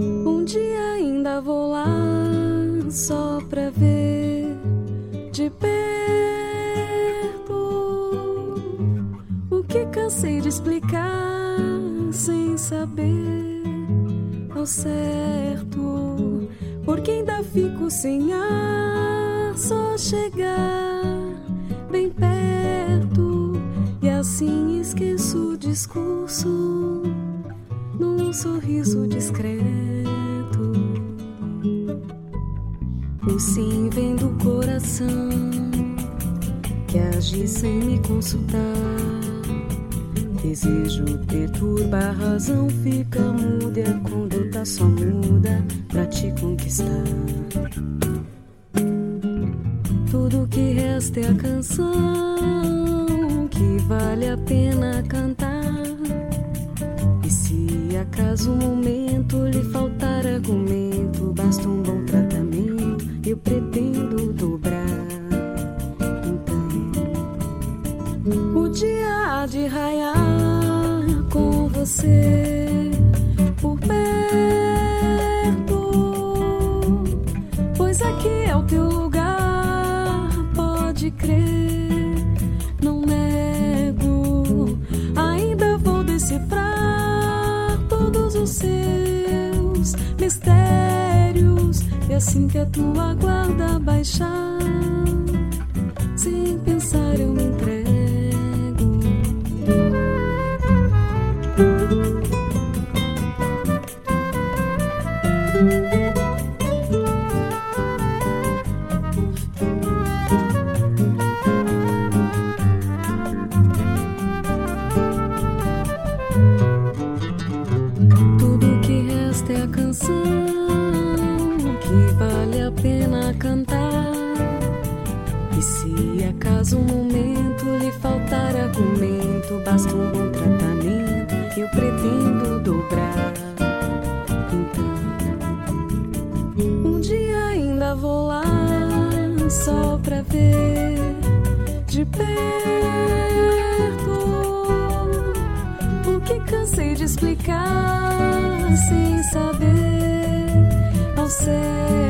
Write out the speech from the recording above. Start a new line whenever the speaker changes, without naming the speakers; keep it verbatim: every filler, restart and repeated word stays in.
Um dia ainda vou lá só pra ver de perto o que cansei de explicar sem saber ao certo. Porque ainda fico sem ar, só chegar bem perto e assim esqueço o discurso num sorriso discreto. O sim vem do coração que age sem me consultar. Desejo perturba a razão, fica muda e a conduta só muda pra te conquistar. Tudo que resta é a canção que vale a pena cantar. E se acaso um momento lhe faltar argumento, basta um bom tratamento, eu pretendo dobrar. Então, o dia há de raiar com você por perto, pois aqui é o teu lugar, pode crer, não nego. Ainda vou decifrar todos os seus mistérios, e assim que a tua guarda baixar, sem pensar eu me entrego. Tudo que resta é a canção que vale a pena cantar. E se acaso um momento lhe faltar argumento, basta um bom tratamento, eu pretendo dobrar. Então, um dia ainda vou lá só pra ver de perto o que cansei de explicar sem saber ao certo.